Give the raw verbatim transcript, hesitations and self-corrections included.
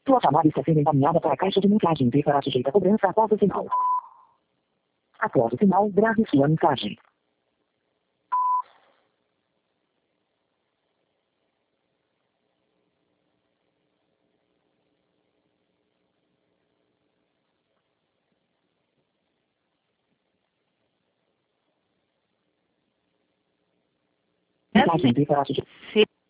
Sua chamada está sendo encaminhada para a caixa de mensagem e será sujeita a cobrança após o sinal. Após o sinal, grave sua mensagem. Mensagem será sujeita.